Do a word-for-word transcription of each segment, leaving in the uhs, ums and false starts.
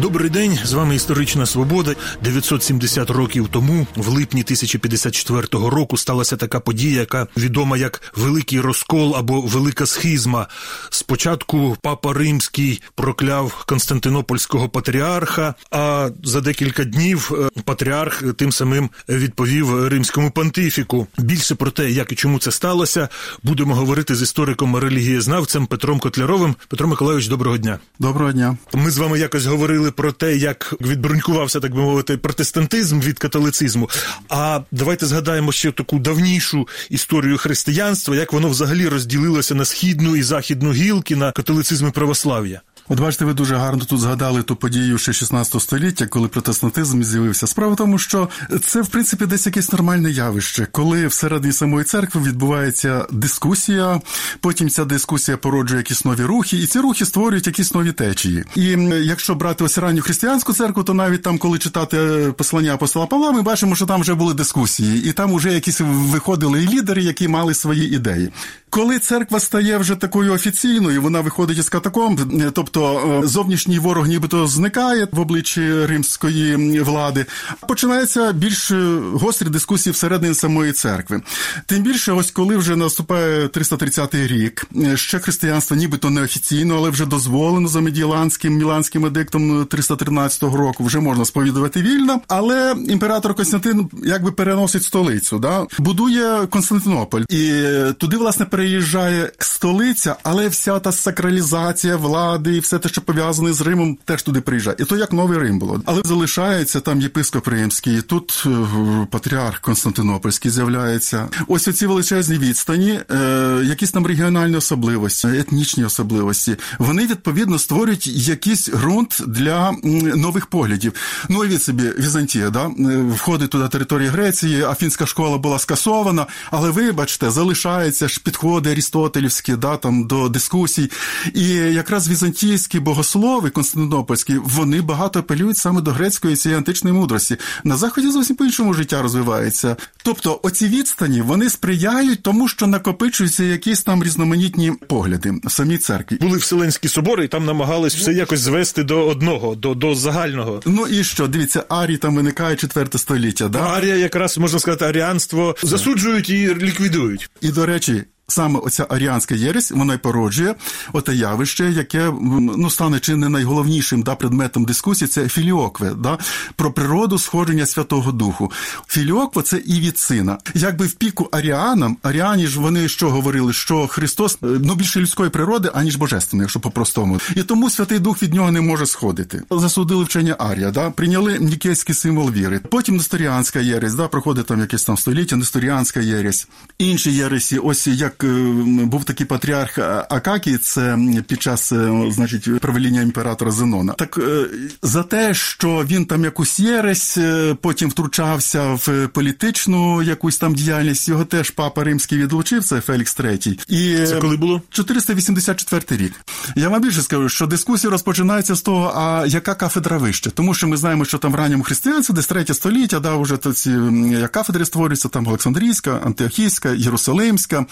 Добрий день, з вами «Історична свобода». дев'ятсот сімдесят років тому, в липні тисяча п'ятдесят четвертого року, сталася така подія, яка відома як Великий розкол або Велика схизма. Спочатку Папа Римський прокляв Константинопольського патріарха, а за декілька днів патріарх тим самим відповів римському понтифіку. Більше про те, як і чому це сталося, будемо говорити з істориком-релігієзнавцем Петром Котляровим. Петро Миколайович, доброго дня. Доброго дня. Ми з вами якось говорили про те, як відбрунькувався, так би мовити, протестантизм від католицизму. А давайте згадаємо ще таку давнішу історію християнства, як воно взагалі розділилося на східну і західну гілки, на католицизм і православ'я. От бачите, ви дуже гарно тут згадали ту подію ще шістнадцятого століття, коли протестантизм з'явився. Справа в тому, що це, в принципі, десь якесь нормальне явище, коли всередині самої церкви відбувається дискусія, потім ця дискусія породжує якісь нові рухи, і ці рухи створюють якісь нові течії. І якщо брати ось ранню християнську церкву, то навіть там, коли читати послання апостола Павла, ми бачимо, що там вже були дискусії, і там вже якісь виходили і лідери, які мали свої ідеї. Коли церква стає вже такою офіційною, вона виходить із катакомб, тобто зовнішній ворог нібито зникає в обличчі римської влади, починаються більш гострі дискусії всередині самої церкви. Тим більше, ось коли вже наступає триста тридцятий рік, ще християнство нібито неофіційно, але вже дозволено за Медіаланським, Міланським едиктом триста тринадцятого року, вже можна сповідувати вільно, але імператор Константин якби переносить столицю, да? Будує Константинополь, і туди, власне, переїжджає столиця, але вся та сакралізація влади і все те, що пов'язане з Римом, теж туди приїжджає. І то як новий Рим було. Але залишається там єпископ Римський, тут е, патріарх Константинопольський з'являється. Ось оці величезні відстані, е, якісь там регіональні особливості, етнічні особливості, вони, відповідно, створюють якийсь ґрунт для м, нових поглядів. Ну, уявіть собі, Візантія, да? Входить туди територія Греції, Афінська школа була скасована, але, вибачте, залишається ж підходи арістотелівські, да, там, до дискусій. І якраз візантійські богослови константинопольські, вони багато апелюють саме до грецької цієї античної мудрості. На Заході зовсім по-іншому життя розвивається. Тобто оці відстані, вони сприяють тому, що накопичуються якісь там різноманітні погляди в самій церкві. Були Вселенські собори, і там намагались все якось звести до одного, до, до загального. Ну і що, дивіться, арії там виникає четверте століття, да? Арія якраз, можна сказати, аріанство засуджують і ліквідують. І, до речі, саме оця аріанська єресь, вона й породжує оте явище, яке, ну, стане чи не найголовнішим, да, предметом дискусії, це філіокве, да, про природу сходження Святого Духу. Філіоква – це і від сина. Якби в піку аріанам, аріані ж вони що говорили, що Христос, ну, більше людської природи, аніж божественної, якщо по-простому. І тому Святий Дух від нього не може сходити. Засудили вчення Арія, да, прийняли нікейський символ віри. Потім несторіанська єресь, да, проходить там якесь там століття, несторіанська єресь. Інші єресі, ось як був такий патріарх Акакій, це під час, значить, правління імператора Зенона. Так за те, що він там якусь єресь, потім втручався в політичну якусь там діяльність, його теж папа Римський відлучив, це Фелікс третій. І це коли було? чотириста вісімдесят четвертий рік. Я вам більше скажу, що дискусія розпочинається з того, а яка кафедра вище. Тому що ми знаємо, що там в ранньому християнстві, десь третє століття, да, вже ці кафедри створюються, там Олександрійська, Антиохійська, Єрусалимська,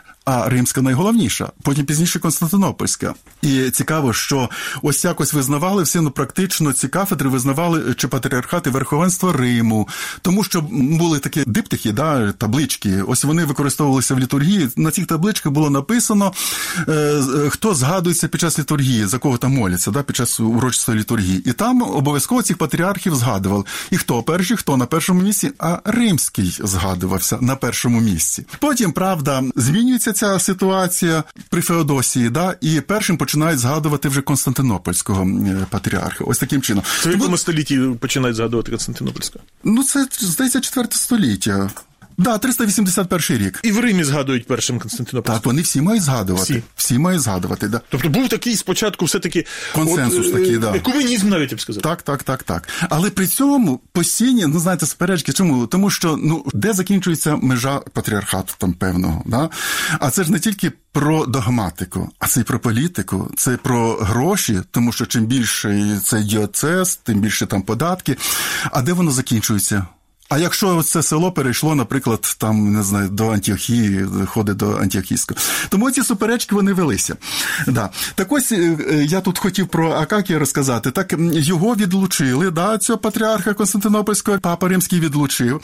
а римська найголовніша, потім пізніше Константинопольська. І цікаво, що ось якось визнавали всі, ну практично ці кафедри визнавали чи патріархати верховенства Риму, тому що були такі диптихи, да, таблички, ось вони використовувалися в літургії, на цих табличках було написано, е, хто згадується під час літургії, за кого там моляться, да, під час урочистої літургії. І там обов'язково цих патріархів згадували. І хто перший, хто на першому місці, а римський згадувався на першому місці. Потім, правда, змінюється ця ситуація при Феодосії, да, і першим починають згадувати вже Константинопольського патріарха. Ось таким чином. Це в якому столітті починають згадувати Константинопольського? Ну, це, здається, четверте століття. Да, триста вісімдесят перший рік. І в Римі згадують першим Константинопольським. Так, вони всі мають згадувати. Всі, всі мають згадувати, да. Тобто був такий спочатку все-таки консенсус от, такий, да. Екуменізм навіть, я б сказав. Так, так, так, так. Але при цьому постійні, ну, знаєте, суперечки. Чому? Тому що, ну, де закінчується межа патріархату там певного, да? А це ж не тільки про догматику, а це і про політику, це про гроші, тому що чим більше це діоцез, тим більше там податки. А де воно закінчується? А якщо це село перейшло, наприклад, там, не знаю, до Антіохії, ходить до Антіохійського. Тому ці суперечки, вони велися. Да. Так ось, я тут хотів про Акакія розказати. Так, його відлучили, да, цього патріарха Константинопольського, папа Римський відлучив.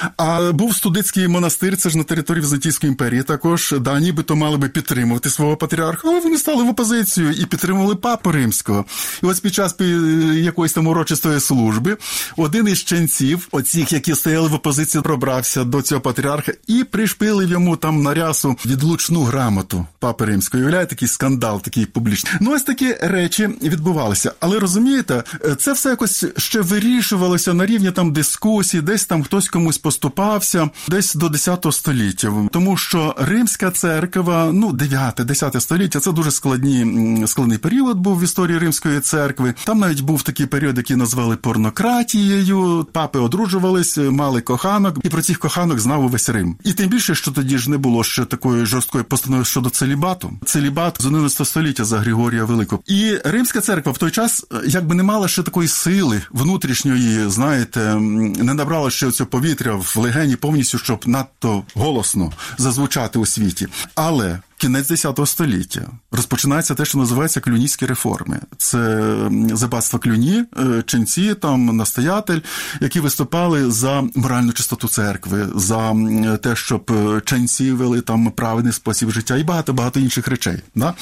А був Студицький монастир, це ж на території Візантійської імперії також, да, нібито мали би підтримувати свого патріарха, але вони стали в опозицію і підтримували папу Римського. І ось під час якоїсь там урочистої служби один із ченців, оцих, які стояли в опозиції, пробрався до цього патріарха і пришпилив йому там на рясу відлучну грамоту папи Римського. Уявляєте, такий скандал, такий публічний. Ну, ось такі речі відбувалися. Але, розумієте, це все якось ще вирішувалося на рівні там дискусій, десь там хтось комусь поступався, десь до десятого століття. Тому що Римська церква, ну, дев'яте-десяте століття, це дуже складні, складний період був в історії Римської церкви. Там навіть був такий період, який назвали порнократією. Папи одружувались, мали коханок, і про цих коханок знав увесь Рим. І тим більше, що тоді ж не було ще такої жорсткої постанови щодо целібату. Целібат з одинадцятого століття за Григорія Великого. І Римська церква в той час якби не мала ще такої сили внутрішньої, знаєте, не набрала ще цього повітря в легені повністю, щоб надто голосно зазвучати у світі. Але кінець десятого століття. Розпочинається те, що називається клюнійські реформи. Це забатство Клюні, ченці, там настоятель, які виступали за моральну чистоту церкви, за те, щоб ченці вели там правильний спосіб життя і багато-багато інших речей. Да?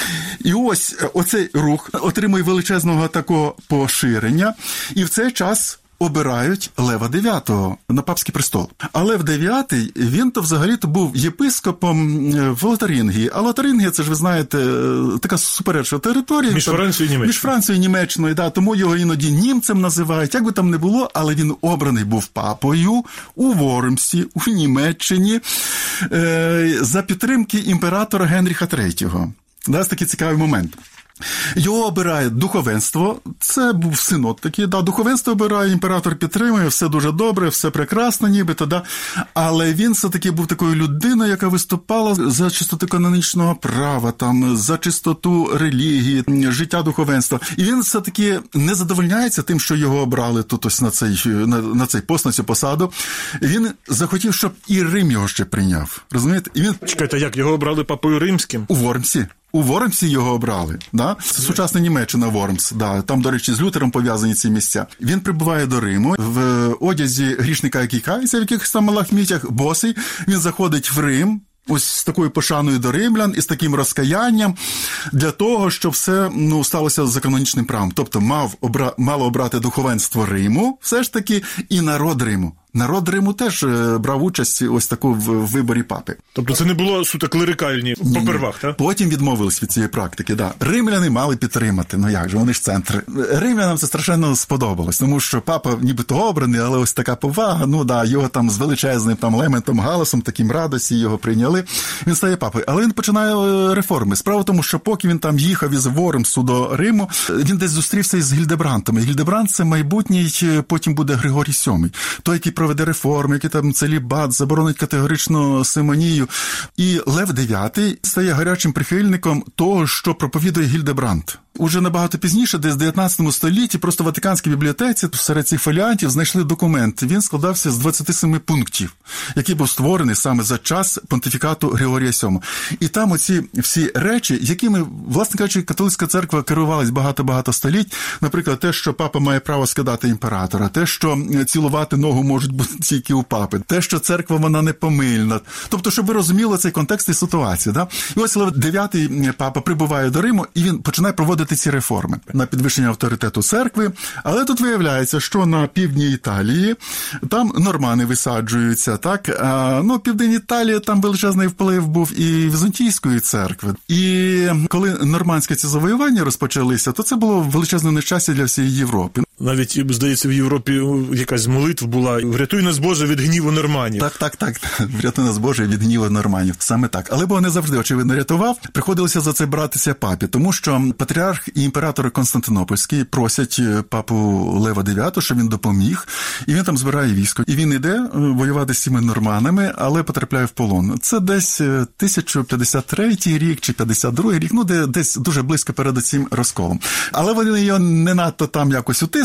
І ось оцей рух отримує величезного такого поширення, і в цей час обирають Лева дев'ятого на папський престол. А Лев дев'ятий, він-то взагалі-то був єпископом в Лотарингії. А Лотарингія, це ж ви знаєте, така суперечна територія. Між Францією і Німеччиною. Між Францією і Німеччиною, да, тому його іноді німцем називають. Як би там не було, але він обраний був папою у Вормсі, у Німеччині, е- за підтримки імператора Генріха третього. Да, це такий цікавий момент. Його обирає духовенство, це був синод такий, да, духовенство обирає, імператор підтримує, все дуже добре, все прекрасно нібито, да, але він все-таки був такою людиною, яка виступала за чистоту канонічного права, там, за чистоту релігії, життя духовенства, і він все-таки не задовольняється тим, що його обрали тут ось на цей, на, на цей пост, на цю посаду, він захотів, щоб і Рим його ще прийняв, розумієте? І він... Чекайте, як, його обрали папою Римським? У Вормсі. У Вормсі його обрали, да? Це сучасна Німеччина Вормс, да. Там, до речі, з Лютером пов'язані ці місця. Він прибуває до Риму в одязі грішника, який кається в якихось там лахмітях, босий. Він заходить в Рим, ось з такою пошаною до римлян і з таким розкаянням для того, щоб все, ну, сталося за канонічним правом. Тобто мав обра... мало обрати духовенство Риму, все ж таки, і народ Риму. Народ Риму теж брав участь ось таку в виборі папи. Тобто це не було суто клерикальні попервах, так? Потім відмовились від цієї практики, да. Римляни мали підтримати, ну як же, вони ж центр. Римлянам це страшенно сподобалось, тому що папа нібито обраний, але ось така повага, ну да, його там з величезним там лементом, галасом, таким радості його прийняли, він стає папою. Але він починає реформи. Справа в тому, що поки він там їхав із Вормсу до Риму, він десь зустрівся із Гільдебрантом. І Гільдебрант – це майбутній, потім буде Григорій сьомий. Той, який проведе реформи, який там целібат, заборонить категорично симонію. І Лев дев'ятий стає гарячим прихильником того, що проповідує Гільдебрант. Уже набагато пізніше, десь в дев'ятнадцятому столітті, просто в Ватиканській бібліотеці серед цих фоліантів знайшли документ. Він складався з двадцяти семи пунктів, який був створений саме за час понтифікату Григорія сьомого. І там оці всі речі, якими, власне кажучи, католицька церква керувалась багато-багато століть, наприклад, те, що папа має право скидати імператора, те, що цілувати ногу можуть бути тільки у папи, те, що церква, вона непомильна. Тобто, щоб ви розуміли цей контекст і ситуацію. Да? І ось Лев дев'ятий папа прибуває до Риму, і він починає проводити ці реформи на підвищення авторитету церкви. Але тут виявляється, що на півдні Італії там нормани висаджуються, так? А, ну, південь Італії, там величезний вплив був і Візантійської церкви. І коли нормандські ці завоювання розпочалися, то це було величезне нещастя для всієї Європи. Навіть, здається, в Європі якась молитва була «Врятуй нас, Боже, від гніву норманів». Так, так, так. «Врятуй нас, Боже, від гніву норманів». Саме так. Але Бог не завжди, очевидно, рятував. Приходилося за це братися папі, тому що патріарх і імператор Константинопольський просять папу Лева дев'ятого, щоб він допоміг, і він там збирає військо. І він іде воювати з цими норманами, але потрапляє в полон. Це десь тисяча п'ятдесят третій рік чи п'ятдесят другий рік, ну, де, десь дуже близько перед цим розколом. Але вони його не надто там якось утиснули,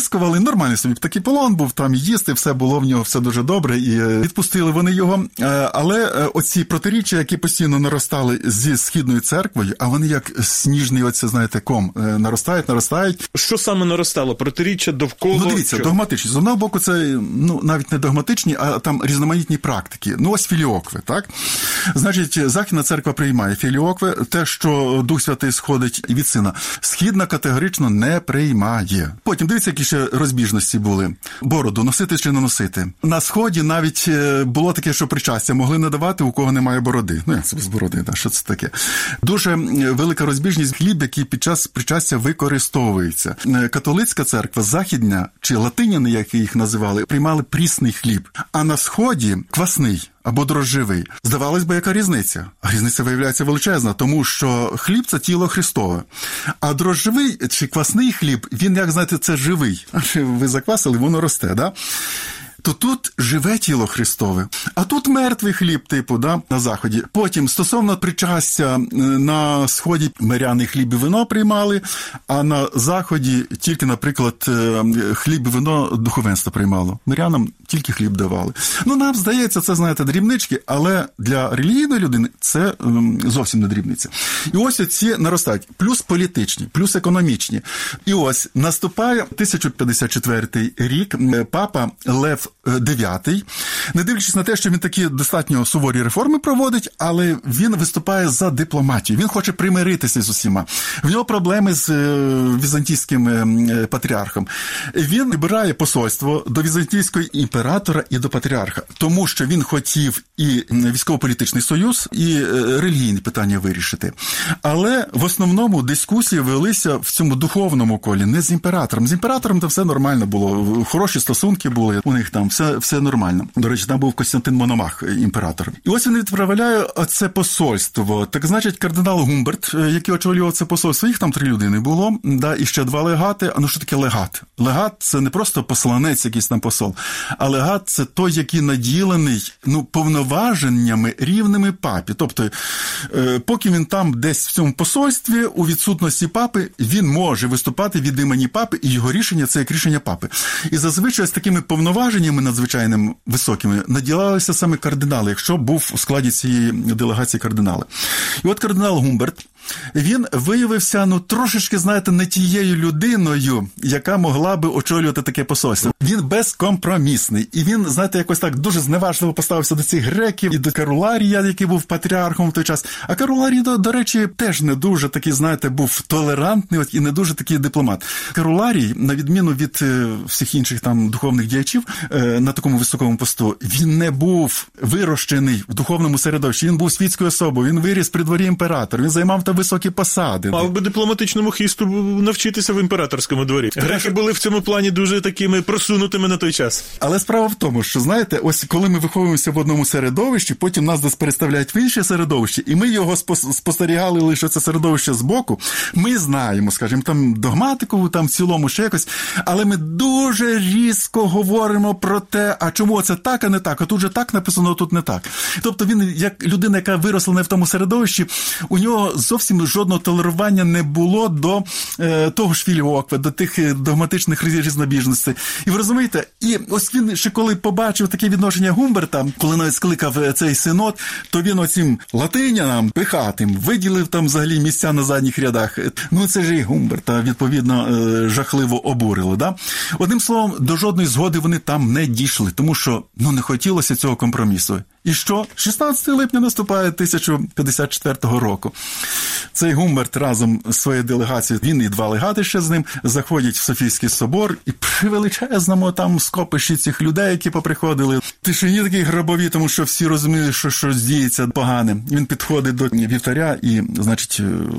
повипискували, нормальний собі такий полон був, там їсти, все було в нього, все дуже добре, і відпустили вони його. Але оці протиріччя, які постійно наростали зі Східною церквою, а вони як сніжний, оце, знаєте, ком, наростають, наростають. Що саме наростало? Протиріччя довкола? Ну, дивіться, що? Догматичні. З одного боку, це, ну, навіть не догматичні, а там різноманітні практики. Ну, ось філіокви, так? Значить, Західна церква приймає філіокви, те, що Дух Святий сходить від Сина. Східна категорично не приймає. Потім, дивіться, які ще розбіжності були. Бороду носити чи не носити. На Сході навіть було таке, що причастя могли надавати, у кого немає бороди. Ну, як це без бороди, да? Що це таке? Дуже велика розбіжність хліб, який під час причастя використовується. Католицька церква, західня, чи латиняни, як їх називали, приймали прісний хліб. А на Сході квасний або дрожжевий. Здавалось би, яка різниця? А різниця виявляється величезна, тому що хліб – це тіло Христове. А дрожжевий чи квасний хліб, він, як знаєте, це живий. Ви заквасили, воно росте, да? То тут живе тіло Христове, а тут мертвий хліб, типу, да, на Заході. Потім, стосовно причастя, на Сході миряни хліб і вино приймали, а на Заході тільки, наприклад, хліб і вино духовенство приймало. Мирянам тільки хліб давали. Ну, нам здається, це, знаєте, дрібнички, але для релігійної людини це зовсім не дрібниця. І ось ці наростають. Плюс політичні, плюс економічні. І ось наступає тисяча п'ятдесят четвертий рік, папа Лев дев'ятий, не дивлячись на те, що він такі достатньо суворі реформи проводить, але він виступає за дипломатію. Він хоче примиритися з усіма. В нього проблеми з візантійським патріархом. Він вибирає посольство до візантійського імператора і до патріарха, тому що він хотів і військово-політичний союз, і релігійні питання вирішити. Але в основному дискусії велися в цьому духовному колі, не з імператором. З імператором там все нормально було, хороші стосунки були, у них там все, все нормально. До речі, там був Костянтин Мономах, імператор. І ось він відправляє це посольство. Так, значить, кардинал Гумберт, який очолював це посольство, їх там три людини було, да, і ще два легати. А ну що таке легат? Легат – це не просто посланець, якийсь там посол, а легат – це той, який наділений, ну, повноваженнями рівними папі. Тобто, е, поки він там десь в цьому посольстві, у відсутності папи, він може виступати від імені папи, і його рішення – це як рішення папи. І зазвичай з такими повноваженнями надзвичайними високими наділалися саме кардинали, якщо був у складі цієї делегації кардинали. І от кардинал Гумберт, він виявився, ну, трошечки, знаєте, не тією людиною, яка могла би очолювати таке посольство. Він безкомпромісний. І він, знаєте, якось так дуже зневажливо поставився до цих греків і до Каруларія, який був патріархом в той час. А Каруларій, до, до речі, теж не дуже такий, знаєте, був толерантний і не дуже такий дипломат. Каруларій, на відміну від е, всіх інших там духовних діячів е, на такому високому посту, він не був вирощений в духовному середовищі. Він був світською особою, він виріс при дворі імператора, він займав там високі посади. Мав би дипломатичному хисту навчитися в імператорському дворі. Греки були в цьому плані дуже такими просунутими на той час. Але справа в тому, що, знаєте, ось коли ми виховуємося в одному середовищі, потім нас десь переставляють в інше середовище, і ми його спостерігали лише це середовище збоку, ми знаємо, скажімо, там догматику, там в цілому ще якось, але ми дуже різко говоримо про те, а чому це так, а не так, а тут же так написано, а тут не так. Тобто він, як людина, яка виросла не в тому середовищі, у нього зовсім жодного толерування не було до е, того ж філіоква, до тих догматичних різнобіжностей. І ви розумієте, і ось він ще коли побачив таке відношення Гумберта, коли навіть скликав цей синод, то він оцім латинянам пихатим виділив там взагалі місця на задніх рядах. Ну це ж і Гумберта, відповідно, е, жахливо обурило. Да? Одним словом, до жодної згоди вони там не дійшли, тому що ну, не хотілося цього компромісу. І що? шістнадцятого липня наступає тисяча п'ятдесят четвертого року. Цей Гумберт разом з своєю делегацією, він і два легати ще з ним, заходять в Софійський собор, і при величезному там скопищі цих людей, які поприходили, тишині такі гробові, тому що всі розуміли, що щось діється погане. Він підходить до вівтаря і, значить,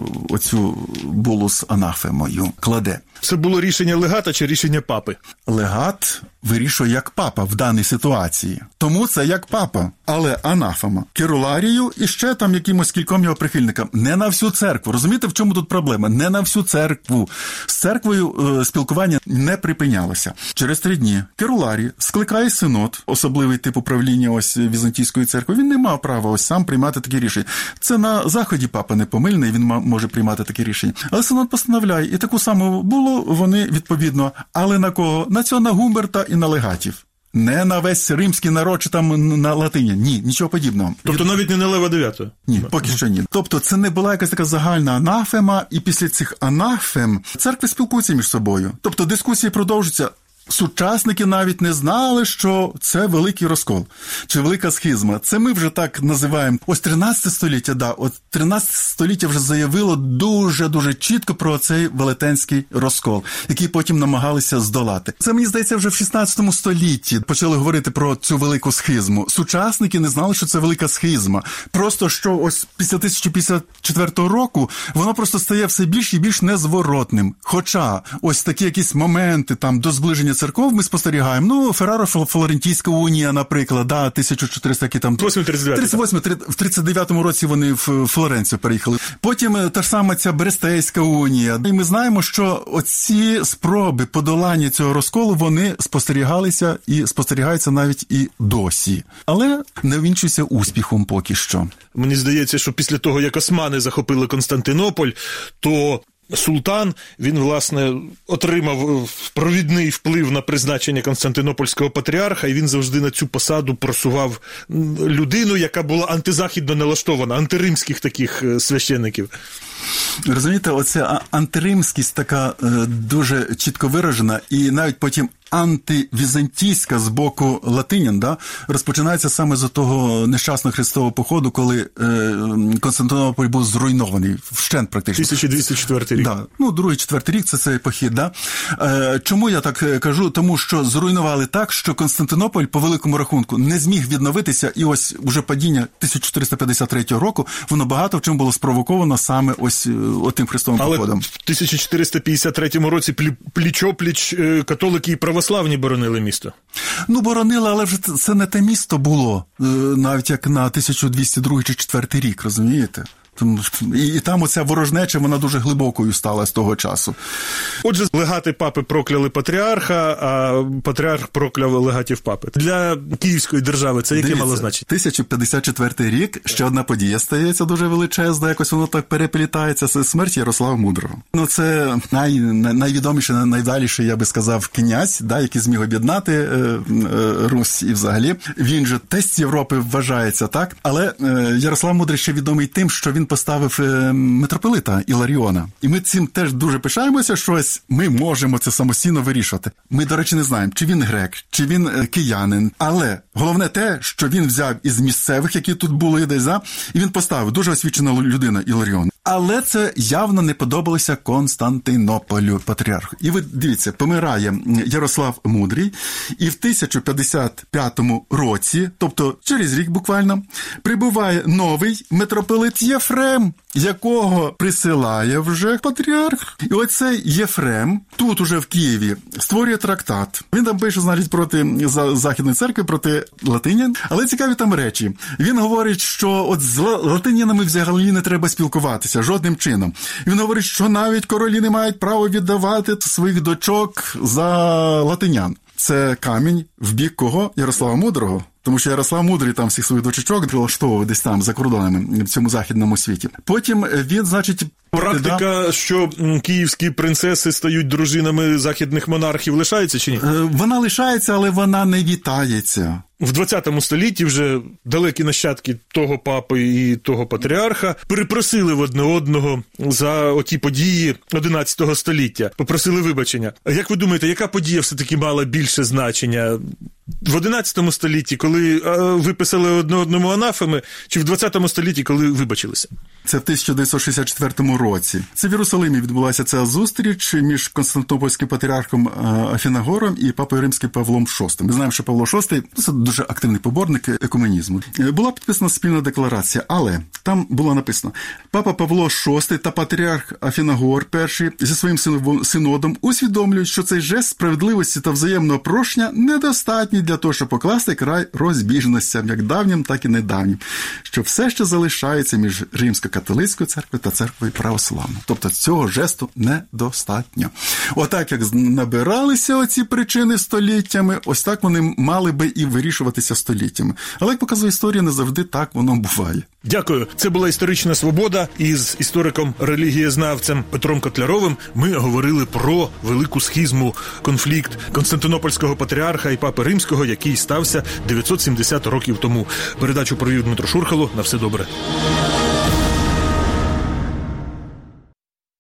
оцю булу з анафемою кладе. Це було рішення легата чи рішення папи? Легат вирішує як папа в даній ситуації. Тому це як папа. А але анафема Керуларію і ще там якимось кільком його прихильникам. Не на всю церкву. Розумієте, в чому тут проблема? Не на всю церкву. З церквою е, спілкування не припинялося. Через три дні Керуларій скликає синод, особливий тип управління ось Візантійської церкви. Він не мав права ось сам приймати такі рішення. Це на Заході папа не помильний, він може приймати такі рішення. Але синод постановляє, і таку саму було вони відповідно. Але на кого? На цього, на Гумберта і на легатів. Не на весь римський народ чи там на латині. Ні, нічого подібного. Тобто навіть не на Лева дев'ятого? Ні, поки що ні. Тобто це не була якась така загальна анафема, і після цих анафем церкви спілкуються між собою. Тобто дискусії продовжуються. Сучасники навіть не знали, що це великий розкол, чи велика схизма. Це ми вже так називаємо. Ось тринадцяте століття, да, от тринадцяте століття вже заявило дуже-дуже чітко про цей велетенський розкол, який потім намагалися здолати. Це, мені здається, вже в шістнадцятому столітті почали говорити про цю велику схизму. Сучасники не знали, що це велика схизма. Просто, що ось після тисяча п'ятдесят четвертого року воно просто стає все більш і більш незворотним. Хоча ось такі якісь моменти там до зближення церков ми спостерігаємо. Ну, Ферраро-Флорентійська унія, наприклад, да, тисяча чотириста там тридцять восьмий в тридцять дев'ятому році вони в Флоренцію переїхали. Потім та ж сама ця Брестейська унія. І ми знаємо, що оці спроби подолання цього розколу, вони спостерігалися і спостерігаються навіть і досі. Але не вінчуються успіхом поки що. Мені здається, що після того, як османи захопили Константинополь, то султан, він, власне, отримав провідний вплив на призначення Константинопольського патріарха, і він завжди на цю посаду просував людину, яка була антизахідно налаштована, антиримських таких священників. Розумієте, оця антиримськість така е, дуже чітко виражена, і навіть потім антивізантійська з боку латинян, да, розпочинається саме з того нещасного хрестового походу, коли е, Константинополь був зруйнований, вщент практично. тисяча двісті четвертий рік. Да. Ну, другий, четвертий рік – це цей похід, да. Е, чому я так кажу? Тому що зруйнували так, що Константинополь, по великому рахунку, не зміг відновитися, і ось уже падіння тисяча чотириста п'ятдесят третього року, воно багато в чому було спровоковано саме ось отим хрестовим Але походом. Але в тисяча чотириста п'ятдесят третьому році пліч-о-пліч католики і православні боронили місто. Ну, боронили, але вже це не те місто було, навіть як на тисяча двісті другий чи четвертий рік, розумієте? І там оця ворожнеча, вона дуже глибокою стала з того часу. Отже, легати папи прокляли патріарха, а патріарх прокляв легатів папи. Для Київської держави це яке мало значення? тисяча п'ятдесят четвертий рік, ще одна подія стається дуже величезна, якось воно так переплітається, це смерть Ярослава Мудрого. Ну, це най, найвідоміший, найвдаліший, я би сказав, князь, да, який зміг об'єднати е, е, Русь і взагалі. Він же тесть Європи вважається, так? Але е, Ярослав Мудрий ще відомий тим, що він поставив митрополита Іларіона. І ми цим теж дуже пишаємося, що ось ми можемо це самостійно вирішувати. Ми, до речі, не знаємо, чи він грек, чи він киянин. Але головне те, що він взяв із місцевих, які тут були десь, да? І він поставив дуже освічена людина Іларіон. Але це явно не подобалося Константинополю, патріарху. І ви дивіться, помирає Ярослав Мудрий, і в тисяча п'ятдесят п'ятому році, тобто через рік буквально, прибуває новий митрополит Єфрем, якого присилає вже патріарх. І оцей Єфрем тут уже в Києві створює трактат. Він там пише, значить, проти Західної церкви, проти латинян. Але цікаві там речі. Він говорить, що от з латинянами взагалі не треба спілкуватися жодним чином. Він говорить, що навіть королі не мають права віддавати своїх дочок за латинян. Це камінь в бік кого? Ярослава Мудрого. Тому що Ярослав Мудрий там всіх своїх дочечок прилаштовував десь там за кордонами в цьому західному світі. Потім він, значить... Практика, да, що київські принцеси стають дружинами західних монархів, лишається чи ні? Вона лишається, але вона не вітається. В двадцятому столітті вже далекі нащадки того папи і того патріарха перепросили в одне одного за оті події одинадцятого століття. Попросили вибачення. А як ви думаєте, яка подія все-таки мала більше значення? В одинадцятому столітті, коли виписали одне одному анафеми, чи в двадцятому столітті, коли вибачилися? Це в тисяча дев'ятсот шістдесят четвертому році. Це в Єрусалимі відбулася ця зустріч між Константинопольським патріархом Афінагором і папою римським Павлом шостим. Ми знаємо, що Павло шостий – це дуже активний поборник екуменізму. Була підписана спільна декларація, але там було написано: папа Павло шостий та патріарх Афінагор перший зі своїм синодом усвідомлюють, що цей жест справедливості та взаємного прощення недостатній для того, щоб покласти край розбіжностям, як давнім, так і недавнім, що все ще залишається між Римсько-католицькою церквою та церквою православною. Тобто цього жесту недостатньо. Отак, як набиралися оці причини століттями, ось так вони мали би і вирішуватися століттями. Але, як показує історія, не завжди так воно буває. Дякую. Це була «Історична свобода». Із істориком-релігієзнавцем Петром Котляровим ми говорили про велику схизму, конфлікт Константинопольського патріарха і папи Римського, який стався дев'ятсот сімдесят років тому. Передачу провів Дмитро Шурхало. На все добре.